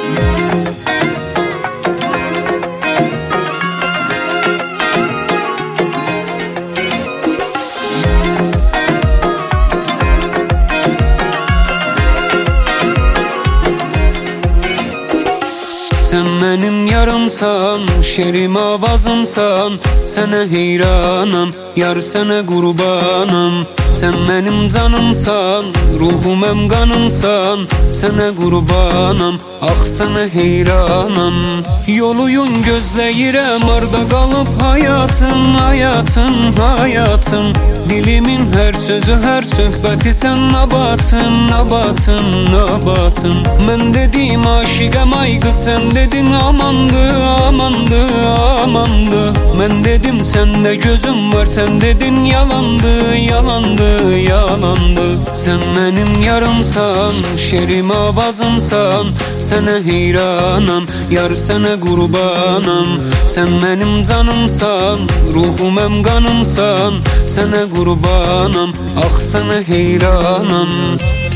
Sen benim yarımsan, şerim avazımsan, sana heyranım, yar sana kurbanım. Sen benim canımsan, ruhum hem kanımsan, sana kurbanım, ah sana heyranım. Yoluyun gözləyirəm, arda kalıp hayatım, hayatım, hayatım. Dilimin her sözü, her söhbəti sen nabatım, nabatım, nabatım. Ben dedim aşıqam ay kız, sen dedin amandı, amandı, amandı. Ben dedim sende gözüm var, sen dedin yalandı, yalandı, yalandı. Sen benim yarımsan, şerim avazımsan, sana heyranım, yar sana kurbanım. Sen benim canımsan, ruhum hem kanımsan, sana kurbanım, ah sana heyranım.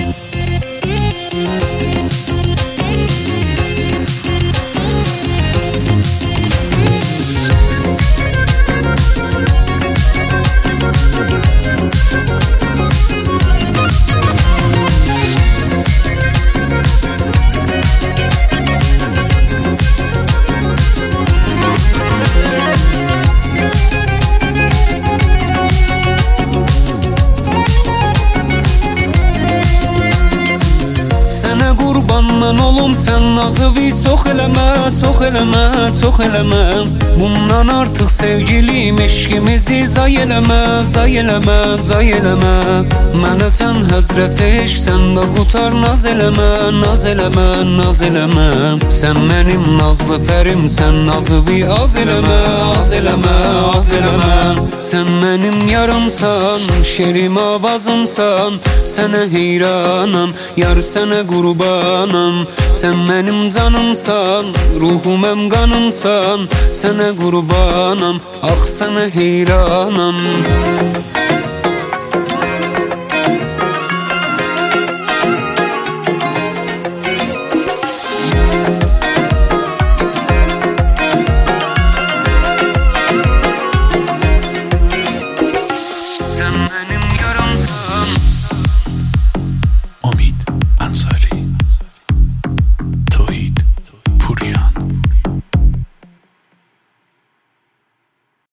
Qurbanman olum sen nazıvi çox eləmə, çox eləmə, çox eləmə. Bundan artıq sevgilim eşkimizi zay eləmə, zay eləmə, zay eləmə. Mənə sən həzrət eşk, sən də qutar naz eləmə, naz eləmə, naz eləmə. Sən mənim nazlı pərim, sən nazıvi az eləmə, az eləmə, az eləmə. Sən mənim yarımsan, şerim avazımsan, sənə heyranım, yar sənə qurbanım. Sen benim canımsan, ruhum hem kanımsan, sana kurbanım, ah sana heyranım.